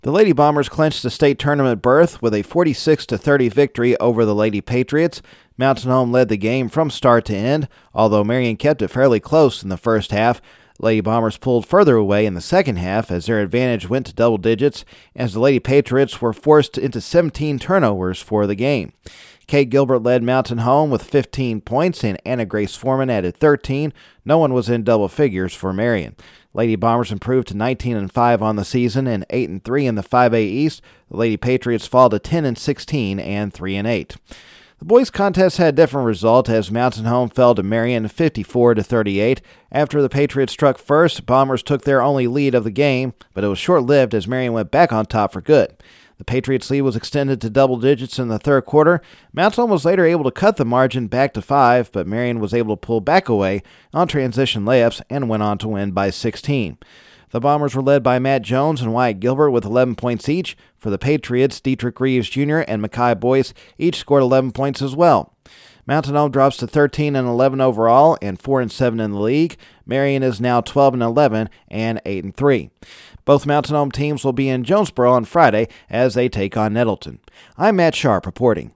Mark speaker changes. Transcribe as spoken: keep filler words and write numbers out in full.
Speaker 1: The Lady Bombers clinched the state tournament berth with a forty-six to thirty victory over the Lady Patriots. Mountain Home led the game from start to end, although Marion kept it fairly close in the first half. Lady Bombers pulled further away in the second half as their advantage went to double digits, as the Lady Patriots were forced into seventeen turnovers for the game. Kate Gilbert led Mountain Home with fifteen points, and Anna Grace Foreman added thirteen. No one was in double figures for Marion. Lady Bombers improved to nineteen and five on the season and eight and three in the five A East. The Lady Patriots fall to ten and sixteen and three and eight. The boys' contest had a different result as Mountain Home fell to Marion fifty-four to thirty-eight. After the Patriots struck first, Bombers took their only lead of the game, but it was short-lived as Marion went back on top for good. The Patriots' lead was extended to double digits in the third quarter. Mountain Home was later able to cut the margin back to five, but Marion was able to pull back away on transition layups and went on to win by sixteen. The Bombers were led by Matt Jones and Wyatt Gilbert with eleven points each. For the Patriots, Dietrich Reeves Junior and Makai Boyce each scored eleven points as well. Mountain Home drops to thirteen and eleven overall and four and seven in the league. Marion is now twelve and eleven and eight and three. Both Mountain Home teams will be in Jonesboro on Friday as they take on Nettleton. I'm Matt Sharp reporting.